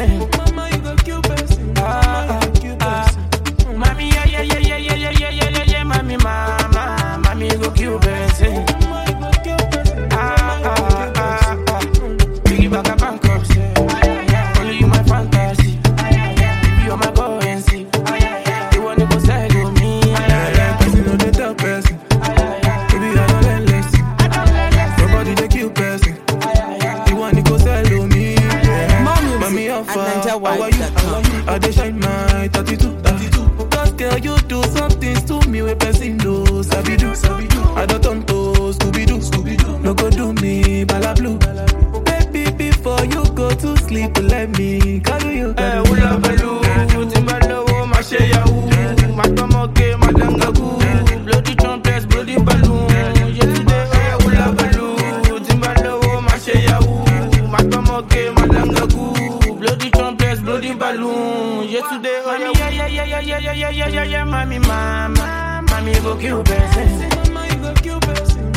person. Mama, you go kill person. Mommy, yeah, mommy, mama, mommy, you go kill person. Biggie back a bankruptcy. Only you my fantasy. You're my currency. You wanna go sell to me? Person on the top person. Baby, I don't let less. Nobody they kill person. You wanna go sell to me? Mommy, how far? How are you? I dey shine my 32. Cause girl, you do something to me with person do. Sabi do. I don't turn to Scooby-Doo. No go do me, bala blue. Baby, before you go to sleep, let me cuddle you. Ula balu, timbalo, ma she yahoo. Ma tomoke, ma dangagu. Bloody trumpets, bloody balloon. Yesterday, ula balu, timbalo, ma she yahoo. Ma tomoke, ma dangagu. Bloody trumpets, bloody balloon. Yesterday, yeah, mommy, mama. Mommy, go kill person. Mama, you go kill person.